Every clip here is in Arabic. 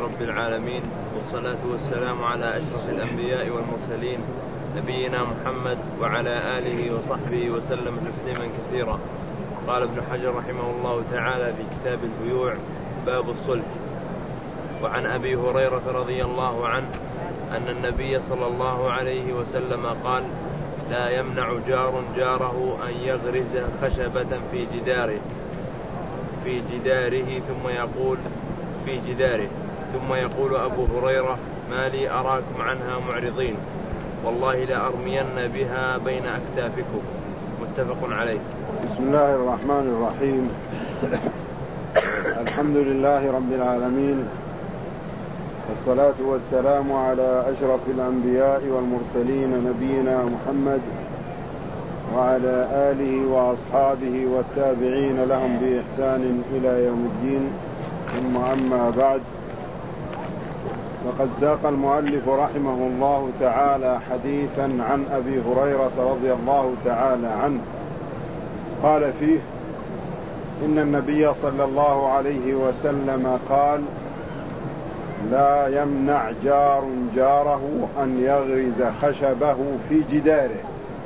رب العالمين، والصلاة والسلام على أشرف الأنبياء والمرسلين نبينا محمد وعلى آله وصحبه وسلم تسليما كثيرا. قال ابن حجر رحمه الله تعالى في كتاب البيوع باب الصلح: وعن أبي هريرة رضي الله عنه أن النبي صلى الله عليه وسلم قال: لا يمنع جار جاره أن يغرز خشبة في جداره ثم يقول أبو هريرة: ما لي أراكم عنها معرضين، والله لأرمين بها بين أكتافكم. متفق عليه. بسم الله الرحمن الرحيم. الحمد لله رب العالمين، والصلاة والسلام على أشرف الأنبياء والمرسلين نبينا محمد وعلى آله وأصحابه والتابعين لهم بإحسان إلى يوم الدين، ثم أما بعد، وقد ساق المؤلف رحمه الله تعالى حديثا عن أبي هريرة رضي الله تعالى عنه قال فيه: إن النبي صلى الله عليه وسلم قال: لا يمنع جار جاره أن يغرز خشبه في جداره.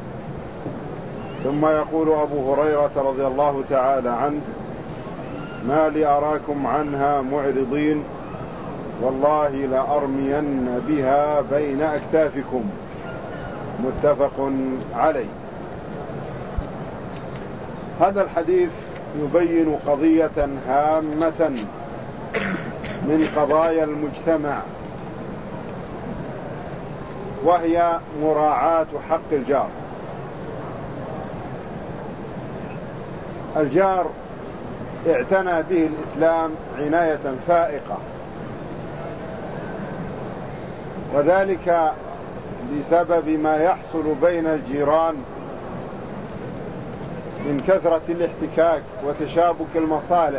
ثم يقول أبو هريرة رضي الله تعالى عنه: ما لي أراكم عنها معرضين، والله لأرمين بها بين أكتافكم. متفق عليه. هذا الحديث يبين قضية هامة من قضايا المجتمع، وهي مراعاة حق الجار. الجار اعتنى به الإسلام عناية فائقة، وذلك بسبب ما يحصل بين الجيران من كثرة الاحتكاك وتشابك المصالح.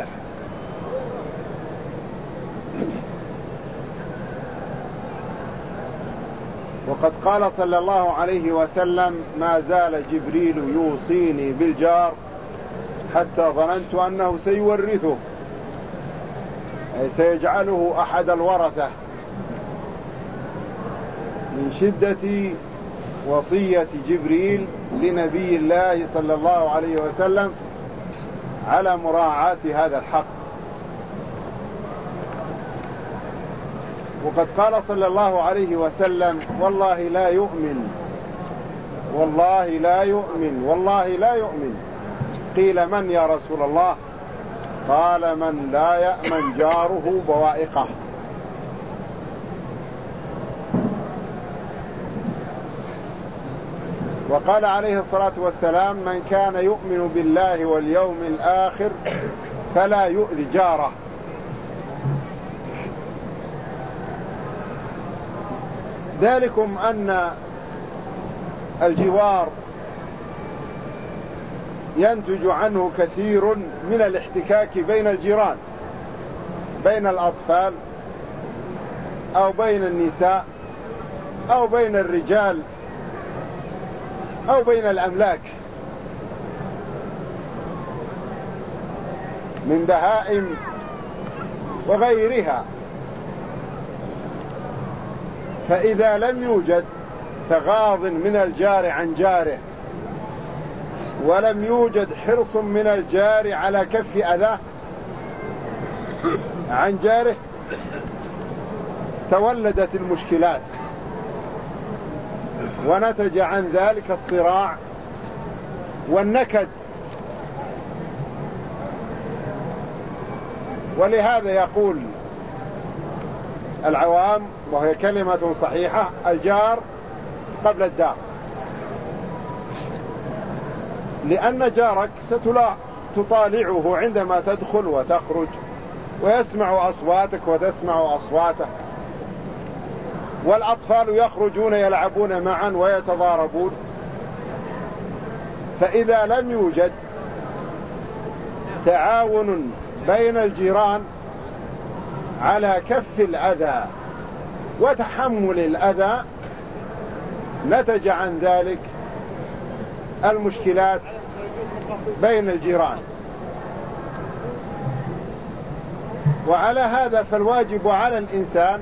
وقد قال صلى الله عليه وسلم: ما زال جبريل يوصيني بالجار حتى ظننت أنه سيورثه، أي سيجعله أحد الورثة، من شدة وصية جبريل لنبي الله صلى الله عليه وسلم على مراعاة هذا الحق. وقد قال صلى الله عليه وسلم: والله لا يؤمن، والله لا يؤمن، والله لا يؤمن. قيل: من يا رسول الله؟ قال: من لا يأمن جاره بوائقه. وقال عليه الصلاة والسلام: من كان يؤمن بالله واليوم الآخر فلا يؤذي جاره. ذلكم أن الجوار ينتج عنه كثير من الاحتكاك بين الجيران، بين الأطفال أو بين النساء أو بين الرجال أو بين الأملاك من بهائم وغيرها. فإذا لم يوجد تغاض من الجار عن جاره، ولم يوجد حرص من الجار على كف أذاه عن جاره، تولدت المشكلات، ونتج عن ذلك الصراع والنكد. ولهذا يقول العوام، وهي كلمة صحيحة: الجار قبل الدار. لأن جارك ستطالعه عندما تدخل وتخرج، ويسمع أصواتك وتسمع أصواته، والأطفال يخرجون يلعبون معا ويتضاربون. فإذا لم يوجد تعاون بين الجيران على كف الأذى وتحمل الأذى، نتج عن ذلك المشكلات بين الجيران. وعلى هذا فالواجب على الإنسان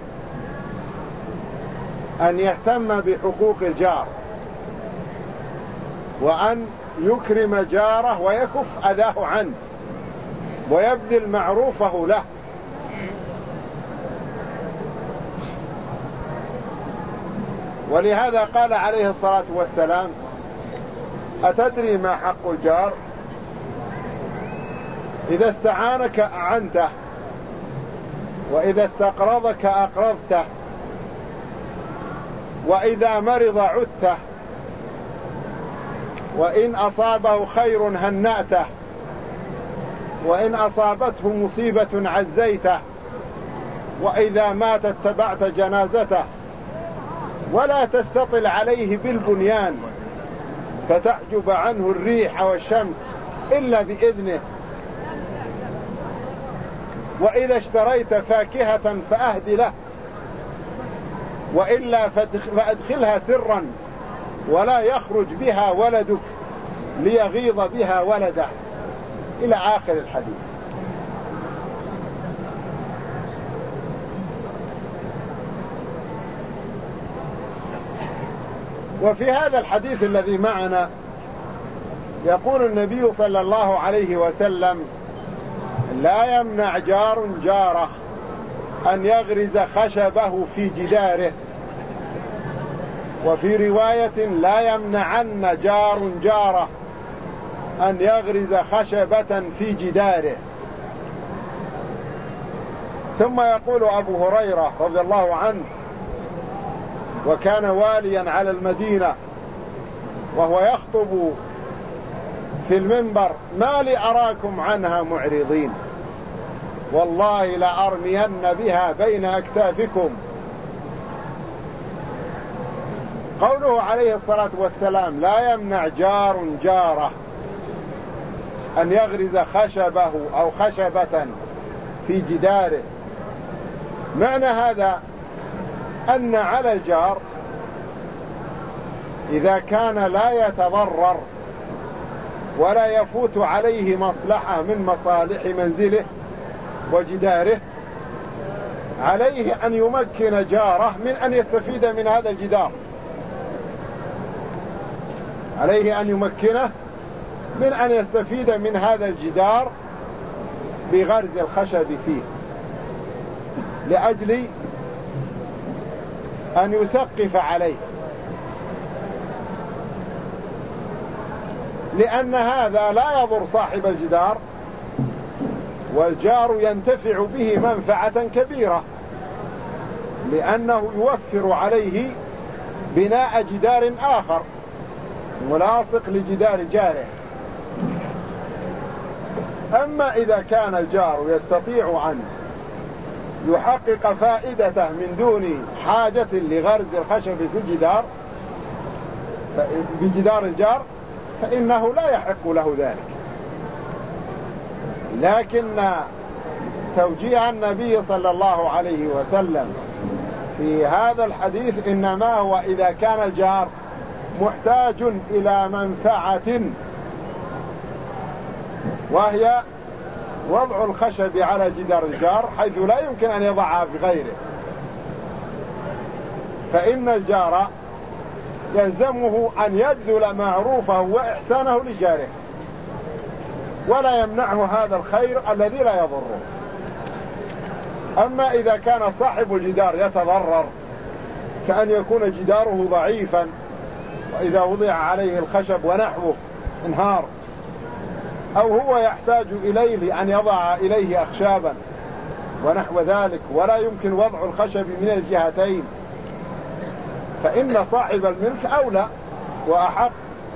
أن يهتم بحقوق الجار، وأن يكرم جاره ويكف أذاه عنه ويبذل معروفه له. ولهذا قال عليه الصلاة والسلام: أتدري ما حق الجار؟ إذا استعانك أعنته، وإذا استقرضك أقرضته، وإذا مرض عدته، وإن أصابه خير هنأته، وإن أصابته مصيبة عزيته، وإذا مات اتبعت جنازته، ولا تستطل عليه بالبنيان فتحجب عنه الريح والشمس إلا بإذنه، وإذا اشتريت فاكهة فأهد له، وإلا فأدخلها سرا ولا يخرج بها ولدك ليغيظ بها ولده، إلى آخر الحديث. وفي هذا الحديث الذي معنا يقول النبي صلى الله عليه وسلم: لا يمنع جار جاره أن يغرز خشبه في جداره. وفي رواية: لا يمنعن جار جاره أن يغرز خشبة في جداره. ثم يقول أبو هريرة رضي الله عنه، وكان واليا على المدينة وهو يخطب في المنبر: ما لي أراكم عنها معرضين، والله لأرمين بها بين أكتافكم. قوله عليه الصلاة والسلام: لا يمنع جار جاره أن يغرز خشبه أو خشبة في جداره، معنى هذا أن على الجار إذا كان لا يتضرر ولا يفوت عليه مصلحة من مصالح منزله وجداره، عليه أن يمكن جاره من أن يستفيد من هذا الجدار، عليه أن يمكنه من أن يستفيد من هذا الجدار بغرز الخشب فيه، لأجل أن يسقف عليه، لأن هذا لا يضر صاحب الجدار، والجار ينتفع به منفعة كبيرة، لأنه يوفر عليه بناء جدار آخر ملاصق لجدار جاره. أما إذا كان الجار يستطيع أن يحقق فائدته من دون حاجة لغرز الخشب في الجدار بجدار الجار، فإنه لا يحق له ذلك. لكن توجيه النبي صلى الله عليه وسلم في هذا الحديث إنما هو إذا كان الجار محتاج إلى منفعة، وهي وضع الخشب على جدار الجار حيث لا يمكن أن يضعها بغيره، فإن الجار يلزمه أن يبذل معروفه وإحسانه لجاره، ولا يمنعه هذا الخير الذي لا يضره. أما إذا كان صاحب الجدار يتضرر، كأن يكون جداره ضعيفا وإذا وضع عليه الخشب ونحوه انهار، أو هو يحتاج إليه لأن يضع إليه أخشابا ونحو ذلك ولا يمكن وضع الخشب من الجهتين، فإن صاحب الملك أولى وأحق،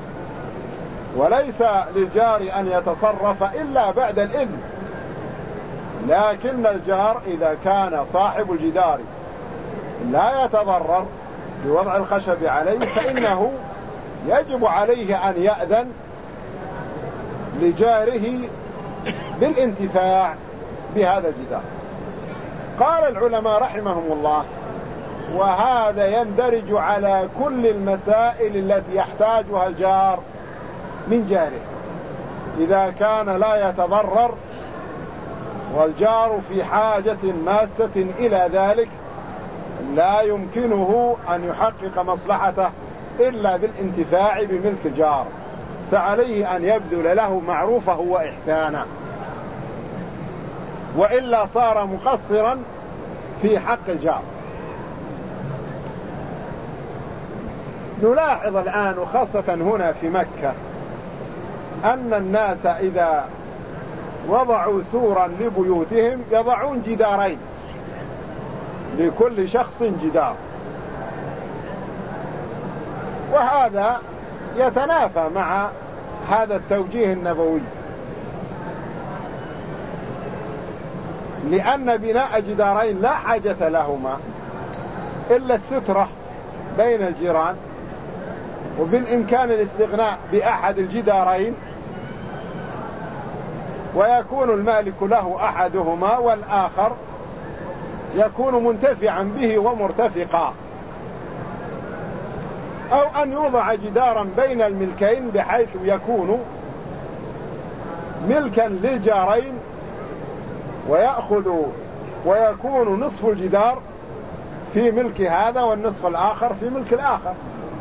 وليس للجار أن يتصرف إلا بعد الإذن. لكن الجار إذا كان صاحب الجدار لا يتضرر بوضع الخشب عليه، فإنه يجب عليه أن يأذن لجاره بالانتفاع بهذا الجدار. قال العلماء رحمهم الله: وهذا يندرج على كل المسائل التي يحتاجها الجار من جاره، إذا كان لا يتضرر والجار في حاجة ماسة إلى ذلك لا يمكنه أن يحقق مصلحته إلا بالانتفاع بملك الجار، فعليه أن يبذل له معروفه وإحسانه، وإلا صار مقصرا في حق الجار. نلاحظ الآن وخاصة هنا في مكة أن الناس إذا وضعوا سورا لبيوتهم يضعون جدارين، لكل شخص جدار، وهذا يتنافى مع هذا التوجيه النبوي، لأن بناء جدارين لا حاجة لهما إلا السترة بين الجيران، وبالإمكان الاستغناء بأحد الجدارين ويكون المالك له أحدهما والآخر يكون منتفعا به ومرتفقا، أو أن يوضع جدارا بين الملكين بحيث يكون ملكا للجارين ويكون نصف الجدار في ملك هذا والنصف الآخر في ملك الآخر،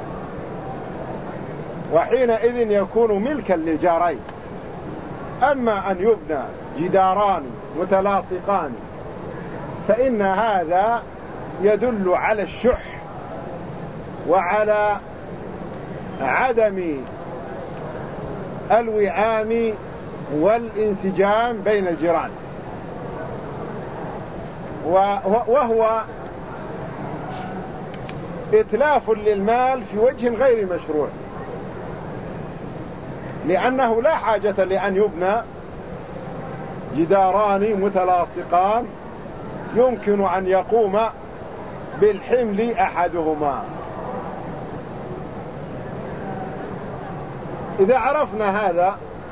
وحينئذ يكون ملكا للجارين. أما أن يبنى جداران متلاصقان فإن هذا يدل على الشح وعلى عدم الوئام والانسجام بين الجيران، وهو إتلاف للمال في وجه غير مشروع، لأنه لا حاجة لأن يبنى جداران متلاصقان يمكن أن يقوم بالحمل أحدهما. إذا عرفنا هذا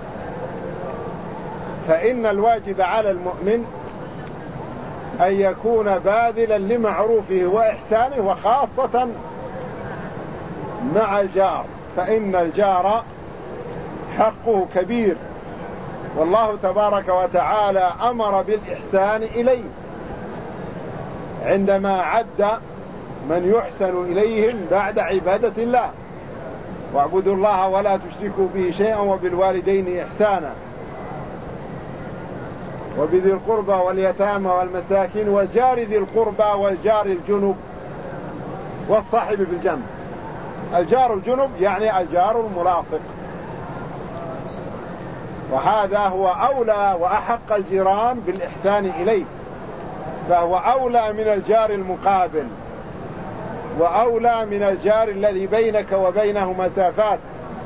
فإن الواجب على المؤمن أن يكون باذلا لمعروفه وإحسانه، وخاصة مع الجار، فإن الجار حقه كبير، والله تبارك وتعالى أمر بالإحسان إليه عندما عد من يحسن إليهم بعد عبادة الله: واعبدوا الله ولا تشركوا به شيئا وبالوالدين إحسانا وبذي القربى واليتامى والمساكين والجار ذي القربى والجار الجنب والصاحب بالجنب. الجار الجنب يعني الجار الملاصق، وهذا هو أولى وأحق الجيران بالإحسان إليه، فهو أولى من الجار المقابل، وأولى من الجار الذي بينك وبينه مسافات.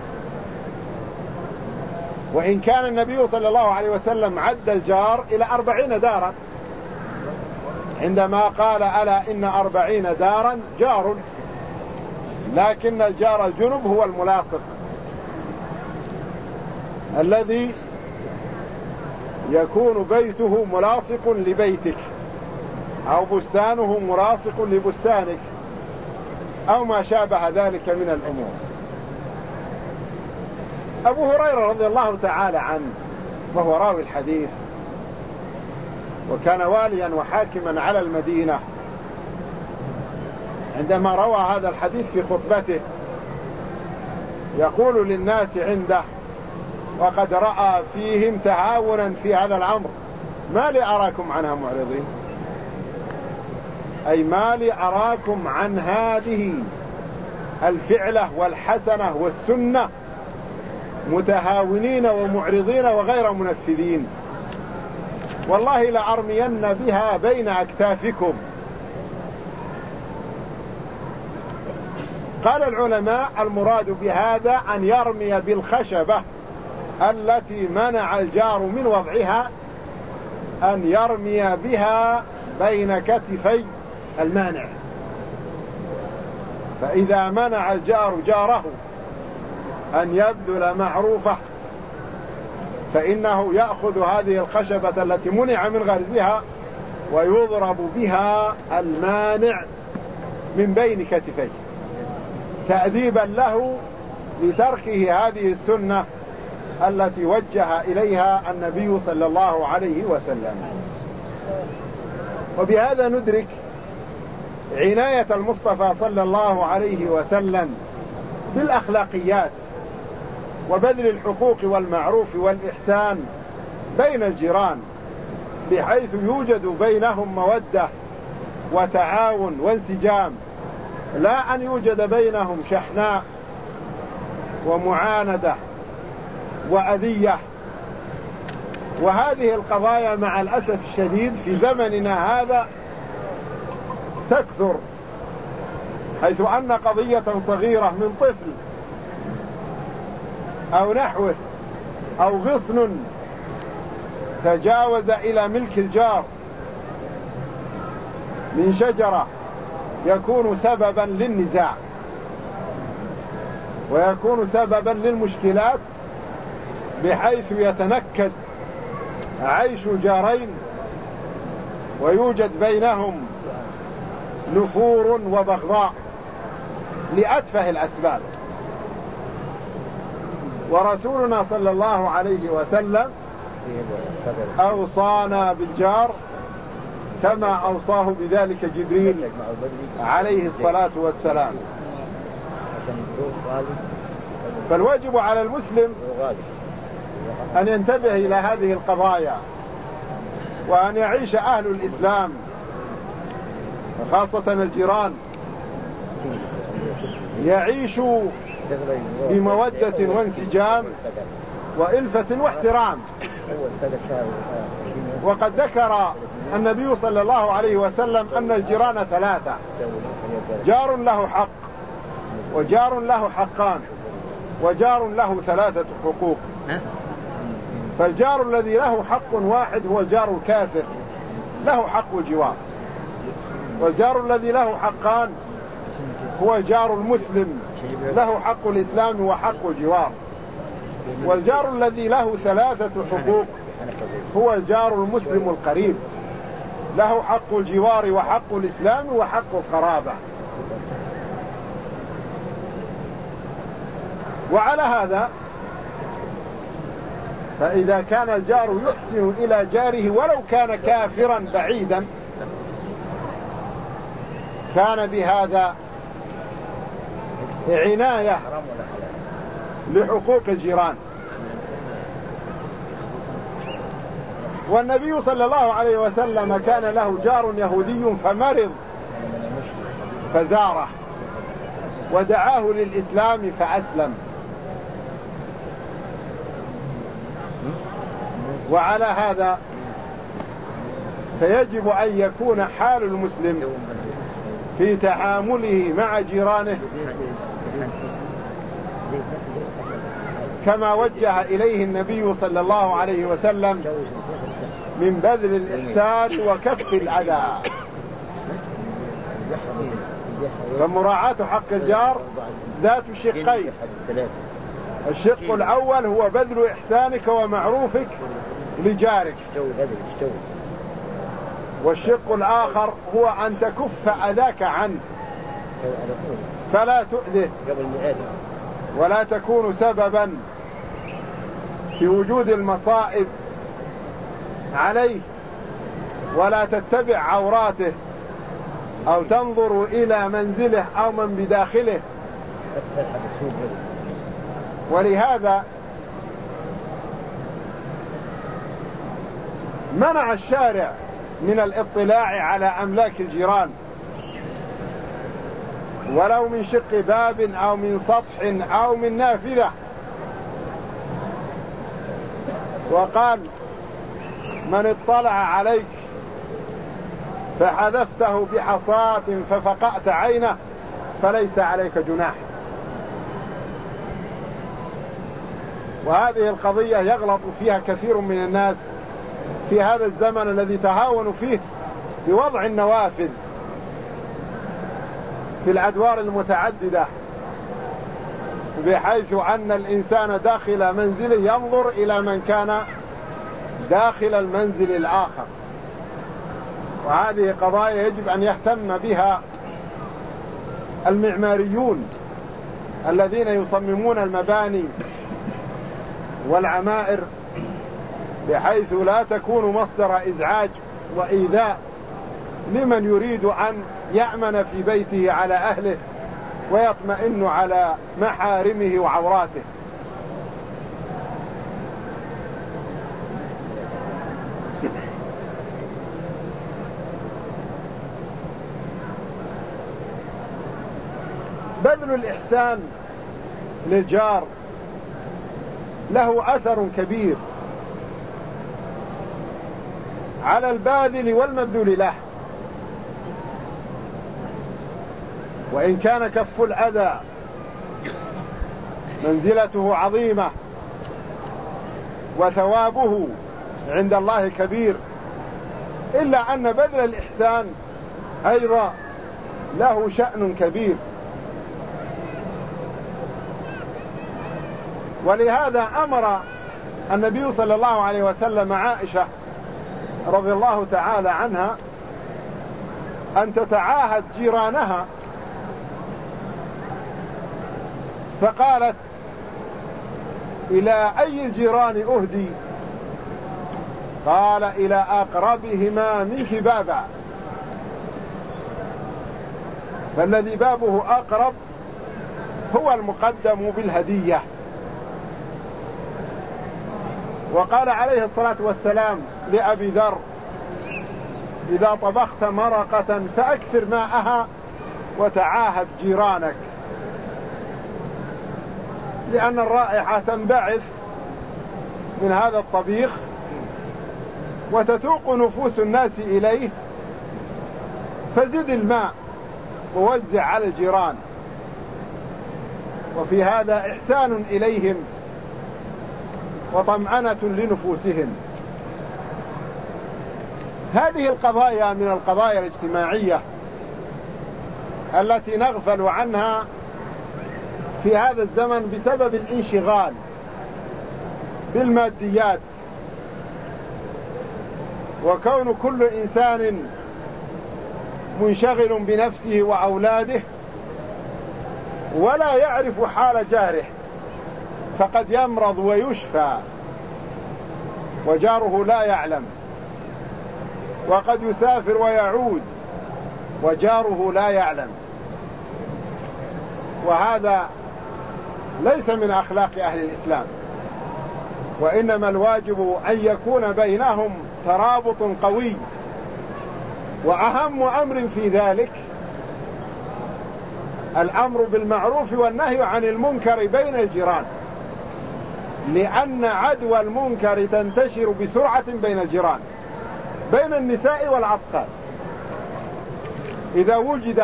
وإن كان النبي صلى الله عليه وسلم عد الجار إلى 40 دارا عندما قال: ألا إن 40 دارا جار، لكن الجار الجنب هو الملاصق الذي يكون بيته ملاصق لبيتك، أو بستانه ملاصق لبستانك، أو ما شابه ذلك من الأمور. أبو هريرة رضي الله تعالى عنه وهو راوي الحديث، وكان واليا وحاكما على المدينة، عندما روى هذا الحديث في خطبته يقول للناس عنده وقد رأى فيهم تهاونا في هذا الأمر: ما لي أراكم عنها معرضين، أي ما لي أراكم عن هذه الفعلة والحسنة والسنة متهاونين ومعرضين وغير منفذين، والله لأرمين بها بين أكتافكم. قال العلماء: المراد بهذا أن يرمي بالخشبة التي منع الجار من وضعها، أن يرمي بها بين كتفي المانع، فإذا منع الجار جاره أن يبذل معروفه فإنه يأخذ هذه الخشبة التي منع من غرزها ويضرب بها المانع من بين كتفيه تأديبا له لتركه هذه السنة التي وجه إليها النبي صلى الله عليه وسلم. وبهذا ندرك عناية المصطفى صلى الله عليه وسلم بالأخلاقيات وبذل الحقوق والمعروف والإحسان بين الجيران، بحيث يوجد بينهم مودة وتعاون وانسجام، لا أن يوجد بينهم شحناء ومعاندة وأذية. وهذه القضايا مع الأسف الشديد في زمننا هذا تكثر، حيث أن قضية صغيرة من طفل أو نحوه أو غصن تجاوز إلى ملك الجار من شجرة يكون سببا للنزاع ويكون سببا للمشكلات، بحيث يتنكد عيش جارين ويوجد بينهم نفور وبغضاء لأتفه الأسباب. ورسولنا صلى الله عليه وسلم أوصانا بالجار كما أوصاه بذلك جبريل عليه الصلاة والسلام. فالواجب على المسلم أن ينتبه إلى هذه القضايا، وأن يعيش أهل الإسلام خاصة الجيران يعيشوا بمودة وانسجام وإلفة واحترام. وقد ذكر النبي صلى الله عليه وسلم أن الجيران ثلاثة: جار له حق، وجار له حقان، وجار له ثلاثة حقوق. فالجار الذي له حق واحد هو الجار الكافر، له حق الجوار. والجار الذي له حقان هو الجار المسلم، له حق الإسلام وحق الجوار. والجار الذي له ثلاثة حقوق هو الجار المسلم القريب، له حق الجوار وحق الإسلام وحق القرابة. وعلى هذا فإذا كان الجار يحسن إلى جاره ولو كان كافرا بعيدا، كان بهذا عناية لحقوق الجيران. والنبي صلى الله عليه وسلم كان له جار يهودي فمرض فزاره ودعاه للإسلام فأسلم. وعلى هذا فيجب أن يكون حال المسلم في تعامله مع جيرانه كما وجه إليه النبي صلى الله عليه وسلم من بذل الإحسان وكف الأذى. فمراعاة حق الجار ذات شقين: الشق الأول هو بذل إحسانك ومعروفك لجارك، والشق الآخر هو أن تكف أذاك عنه فلا تؤذه ولا تكون سببا في وجود المصائب عليه، ولا تتبع عوراته أو تنظر إلى منزله أو من بداخله. ولهذا منع الشارع من الاطلاع على أملاك الجيران ولو من شق باب أو من سطح أو من نافذة، وقال: من اطلع عليك فحذفته بحصاة ففقأت عينه فليس عليك جناح. وهذه القضية يغلط فيها كثير من الناس في هذا الزمن الذي تهاونوا فيه بوضع النوافذ في الأدوار المتعددة، بحيث أن الإنسان داخل منزله ينظر إلى من كان داخل المنزل الآخر. وهذه قضايا يجب أن يهتم بها المعماريون الذين يصممون المباني والعمائر، بحيث لا تكون مصدر إزعاج وإيذاء لمن يريد أن يأمن في بيته على أهله ويطمئن على محارمه وعوراته. بذل الإحسان للجار له أثر كبير على الباذل والمبذول له، وإن كان كف الأذى منزلته عظيمة وثوابه عند الله كبير، إلا أن بذل الإحسان أيضا له شأن كبير. ولهذا أمر النبي صلى الله عليه وسلم عائشة رضي الله تعالى عنها أن تتعاهد جيرانها، فقالت: إلى أي الجيران أهدي؟ قال: إلى أقربهما منك بابا. فالذي بابه أقرب هو المقدم بالهدية. وقال عليه الصلاة والسلام لأبي ذر: إذا طبخت مرقة فأكثر ماءها وتعاهد جيرانك، لأن الرائحة تنبعث من هذا الطبيخ وتتوق نفوس الناس إليه، فزد الماء ووزع على الجيران، وفي هذا إحسان إليهم وطمأنة لنفوسهم. هذه القضايا من القضايا الاجتماعية التي نغفل عنها في هذا الزمن بسبب الانشغال بالماديات، وكون كل إنسان منشغل بنفسه وأولاده ولا يعرف حال جاره، فقد يمرض ويشفى وجاره لا يعلم، وقد يسافر ويعود وجاره لا يعلم. وهذا ليس من أخلاق أهل الإسلام، وإنما الواجب أن يكون بينهم ترابط قوي. وأهم أمر في ذلك الأمر بالمعروف والنهي عن المنكر بين الجيران، لأن عدوى المنكر تنتشر بسرعة بين الجيران، بين النساء والأطفال. إذا وجد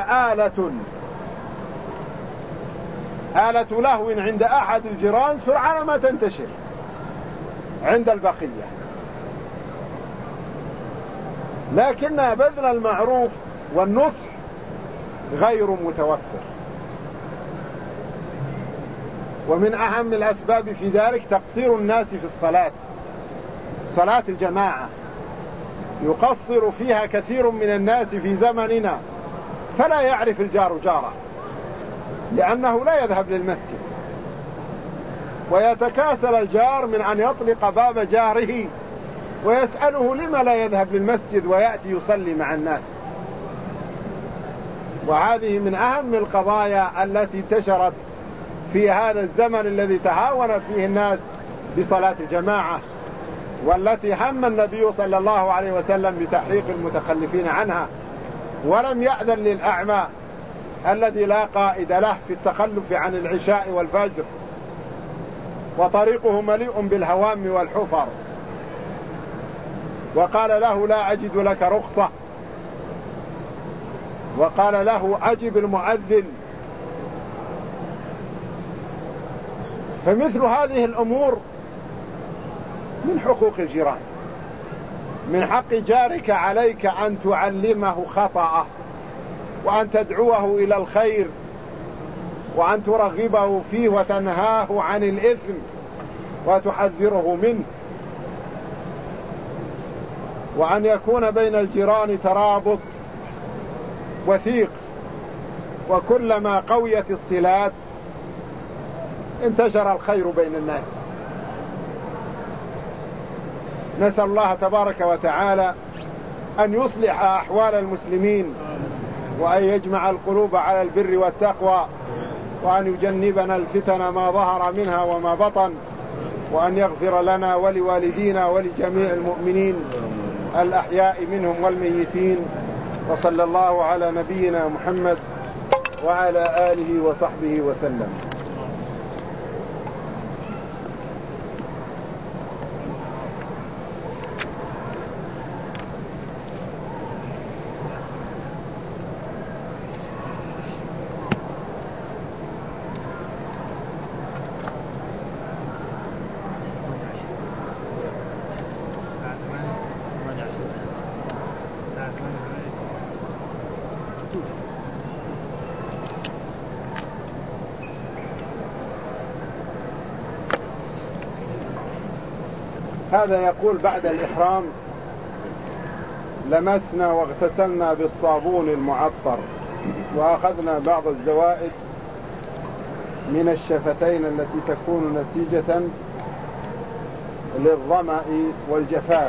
آلة لهو عند أحد الجيران سرعان ما تنتشر عند البقية. لكن بذل المعروف والنصح غير متوفر. ومن أهم الأسباب في ذلك تقصير الناس في الصلاة، صلاة الجماعة يقصر فيها كثير من الناس في زمننا، فلا يعرف الجار جاره لأنه لا يذهب للمسجد، ويتكاسل الجار من أن يطلق باب جاره ويسأله لما لا يذهب للمسجد ويأتي يصلي مع الناس. وهذه من أهم القضايا التي انتشرت في هذا الزمن الذي تهاون فيه الناس بصلاة الجماعة، والتي هم النبي صلى الله عليه وسلم بتحريق المتخلفين عنها، ولم يأذن للأعمى الذي لا قائد له في التخلف عن العشاء والفجر، وطريقه مليء بالهوام والحفر، وقال له: لا أجد لك رخصة، وقال له: أجب المؤذن. فمثل هذه الأمور من حقوق الجيران. من حق جارك عليك أن تعلمه خطأه، وأن تدعوه إلى الخير، وأن ترغبه فيه وتنهاه عن الإثم وتحذره منه، وأن يكون بين الجيران ترابط وثيق. وكلما قويت الصلات انتشر الخير بين الناس. نسأل الله تبارك وتعالى أن يصلح أحوال المسلمين، وأن يجمع القلوب على البر والتقوى، وأن يجنبنا الفتن ما ظهر منها وما بطن، وأن يغفر لنا ولوالدينا ولجميع المؤمنين الأحياء منهم والميتين. وصلى الله على نبينا محمد وعلى آله وصحبه وسلم. هذا يقول: بعد الإحرام لمسنا واغتسلنا بالصابون المعطر، وأخذنا بعض الزوائد من الشفتين التي تكون نتيجة للظمأ والجفاف،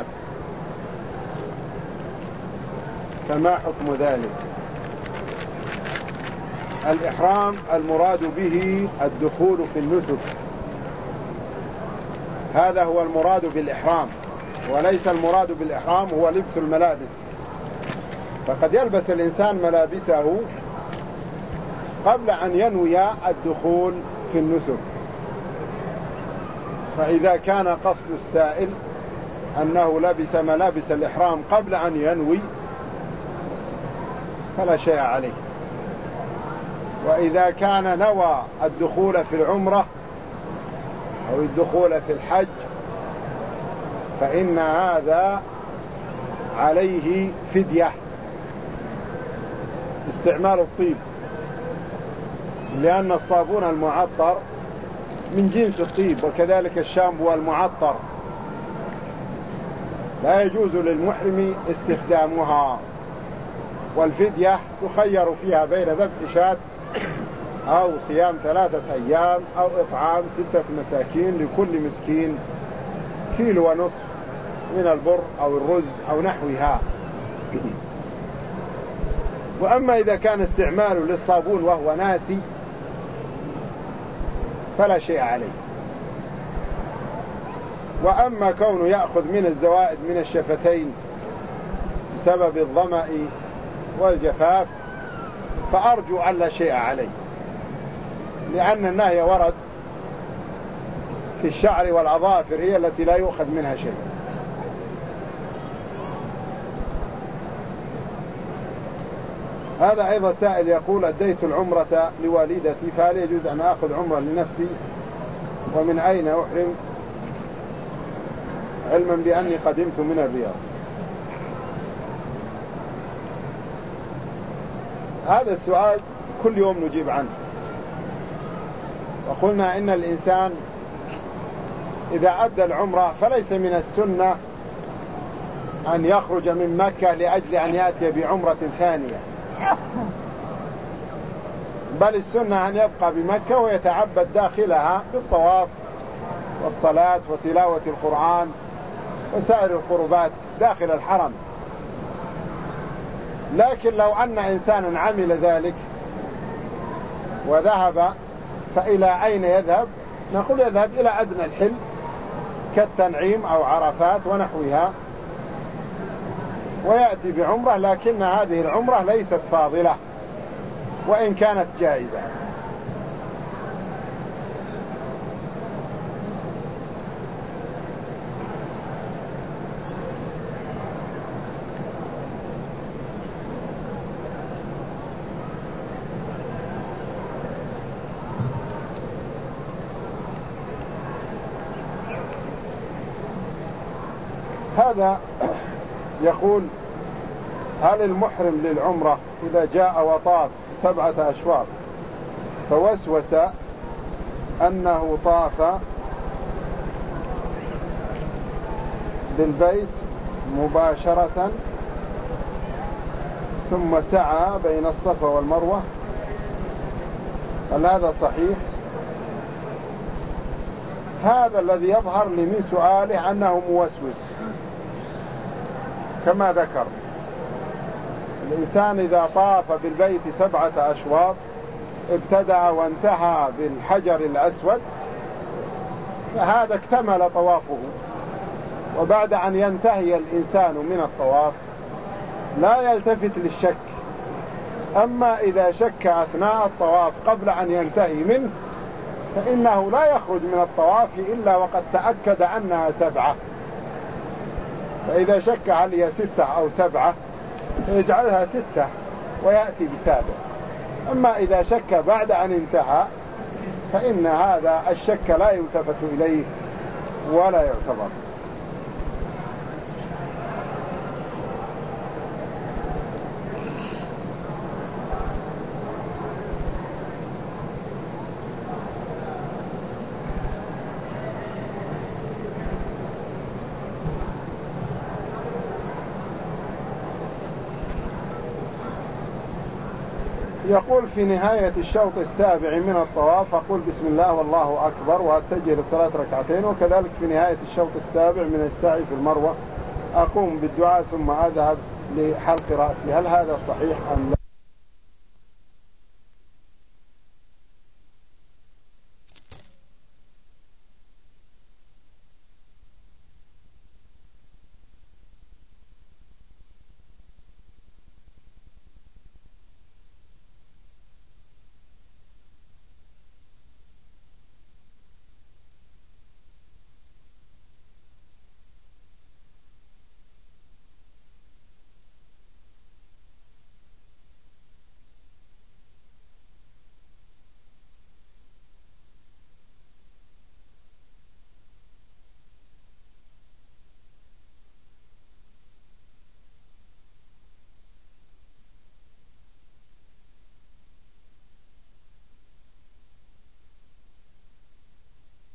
فما حكم ذلك؟ الإحرام المراد به الدخول في النسك، هذا هو المراد بالإحرام، وليس المراد بالإحرام هو لبس الملابس. فقد يلبس الإنسان ملابسه قبل أن ينوي الدخول في النسك، فإذا كان قصد السائل أنه لبس ملابس الإحرام قبل أن ينوي فلا شيء عليه. وإذا كان نوى الدخول في العمرة أو الدخول في الحج فإن هذا عليه فدية، استعمال الطيب، لأن الصابون المعطر من جنس الطيب، وكذلك الشامبو المعطر لا يجوز للمحرم استخدامها. والفدية تخير فيها بين ذبح شاة أو صيام 3 أيام أو إطعام 6 مساكين، لكل مسكين 1.5 كيلو من البر أو الرز أو نحوها. وأما إذا كان استعماله للصابون وهو ناسي فلا شيء عليه. وأما كونه يأخذ من الزوائد من الشفتين بسبب الظمأ والجفاف فأرجو أن لا شيء عليه، لأن النهي ورد في الشعر والأظافر، هي التي لا يؤخذ منها شيء. هذا أيضا سائل يقول: أديت العمرة لوالدتي، فهل يجوز أن أخذ عمرة لنفسي؟ ومن أين أحرم، علما بأني قدمت من الرياض؟ هذا السؤال كل يوم نجيب عنه. وقلنا إن الإنسان إذا أدى العمرة فليس من السنة أن يخرج من مكة لأجل أن يأتي بعمرة ثانية، بل السنة أن يبقى بمكة ويتعبد داخلها بالطواف والصلاة وتلاوة القرآن وسائر القربات داخل الحرم. لكن لو أن إنسانا عمل ذلك وذهب، فإلى أين يذهب؟ نقول يذهب إلى أدنى الحل كالتنعيم أو عرفات ونحوها ويأتي بعمرة، لكن هذه العمرة ليست فاضلة وإن كانت جائزة. هذا يقول: هل المحرم للعمرة إذا جاء وطاف 7 أشواط فوسوس أنه طاف بالبيت مباشرة ثم سعى بين الصفا والمروة، هل هذا صحيح؟ هذا الذي يظهر لي من سؤاله أنه موسوس كما ذكر، الإنسان إذا طاف بالبيت 7 أشواط ابتدأ وانتهى بالحجر الأسود فهذا اكتمل طوافه. وبعد أن ينتهي الإنسان من الطواف لا يلتفت للشك. أما إذا شك أثناء الطواف قبل أن ينتهي منه فإنه لا يخرج من الطواف إلا وقد تأكد أنها 7. فإذا شك هل هي 6 أو 7 فيجعلها 6 ويأتي ب7. أما إذا شك بعد أن انتهى فإن هذا الشك لا يلتفت إليه ولا يعتبر. يقول في نهاية الشوط 7 من الطواف أقول بسم الله والله أكبر وأتجه للصلاة 2 ركعتين. وكذلك في نهاية الشوط 7 من السعي في المروة أقوم بالدعاء ثم أذهب لحلق رأسي. هل هذا صحيح أم لا؟